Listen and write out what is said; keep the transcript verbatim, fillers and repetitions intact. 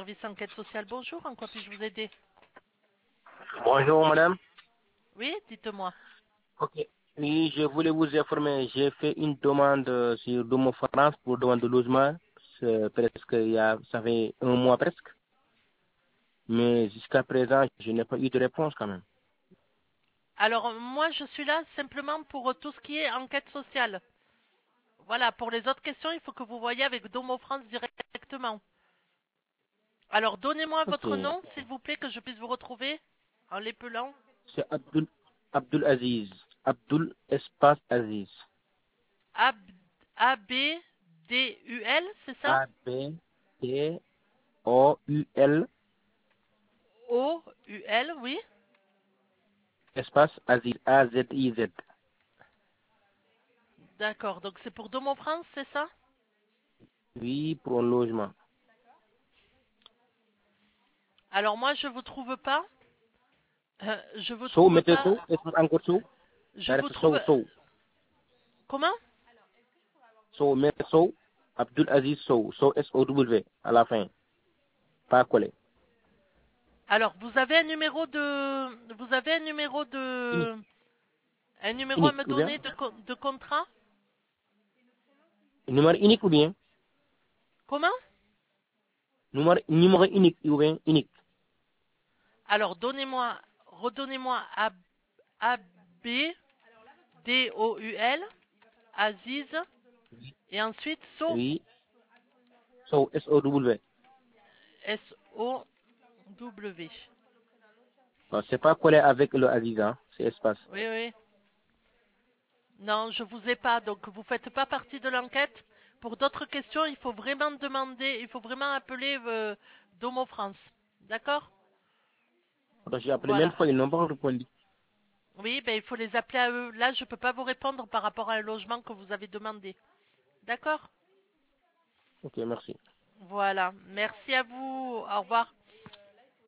service enquête sociale, bonjour, en quoi puis-je vous aider? Bonjour madame. Oui, dites-moi. Ok. Oui, je voulais vous informer, j'ai fait une demande euh, sur Domo France pour demande de logement. C'est presque il y a, ça fait un mois presque. Mais jusqu'à présent, je n'ai pas eu de réponse quand même. Alors, moi, je suis là simplement pour euh, tout ce qui est enquête sociale. Voilà, pour les autres questions, il faut que vous voyez avec Domo France directement. Alors, donnez-moi Ok. votre nom, s'il vous plaît, que je puisse vous retrouver en l'épelant. C'est Abdul, Abdul Aziz. Abdul Espace Aziz. A B D U L, c'est ça? A B T O U L O U L, oui. Espace Aziz. A Z I Z. D'accord, donc c'est pour Domo France, c'est ça? Oui, pour un logement. Alors, moi, je vous trouve pas. Euh, je vous So, trouve mettez pas. so, espace encore so. Je vous Reste trouve. so, so. Comment? So, mettez so. Abdul Aziz So. So, S O W à la fin. Pas collé. Alors, vous avez un numéro de, vous avez un numéro Unique. de, un numéro à Unique me ou bien? donner de, co- de contrat? Numéro unique ou bien? Comment? Numéro, numéro unique ou bien unique? Alors, donnez-moi, redonnez-moi A, A B D O U L, Aziz, et ensuite So, Oui. So, S O W. S O W. Bon, c'est pas collé avec le Aziz, hein. C'est espace. Oui, oui. Non, je vous ai pas, donc vous faites pas partie de l'enquête. Pour d'autres questions, il faut vraiment demander, il faut vraiment appeler euh, Domo France. D'accord? Donc, j'ai appelé même Voilà. fois, ils n'ont pas répondu. Oui, ben il faut les appeler à eux. Là, je peux pas vous répondre par rapport à un logement que vous avez demandé. D'accord? Ok, merci. Voilà. Merci à vous. Au revoir.